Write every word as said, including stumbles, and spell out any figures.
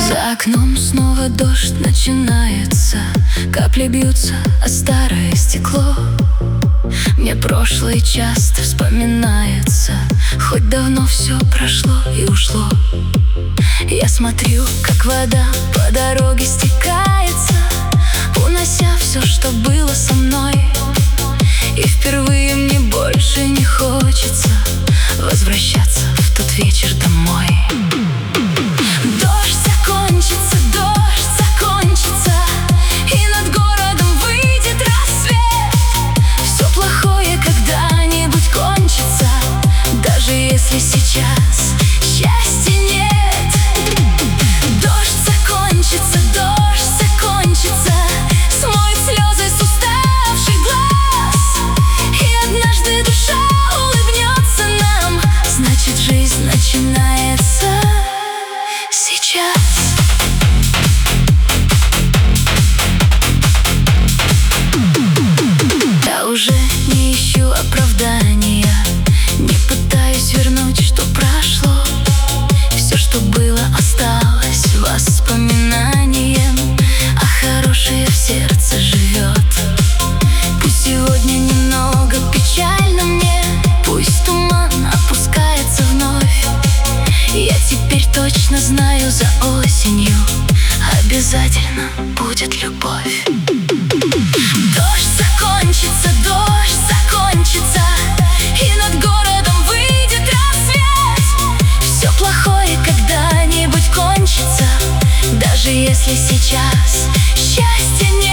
За окном снова дождь начинается, капли бьются о старое стекло. Мне прошлое часто вспоминается, хоть давно все прошло и ушло. Я смотрю, как вода по дороге стекается, унося все, что было со мной. И впервые мне больше не хочется возвращаться в тот вечер домой. Дождь закончится, дождь закончится, и над городом выйдет рассвет. Все плохое когда-нибудь кончится, даже если сейчас счастья нет. Дождь закончится, дождь закончится, смоет слезы с уставших глаз. И однажды душа улыбнется нам, значит, жизнь начинается сейчас. Я уже не ищу оправдания, не пытаюсь вернуть, что прошло. Все, что было, осталось воспоминанием, а хорошее в сердце живет. Пусть сегодня немного печально мне, пусть туман опускается вновь. Я теперь точно знаю, за осенью обязательно будет любовь. Дождь закончится, дождь закончится, и над городом выйдет рассвет. Все плохое когда-нибудь кончится, даже если сейчас счастья нет.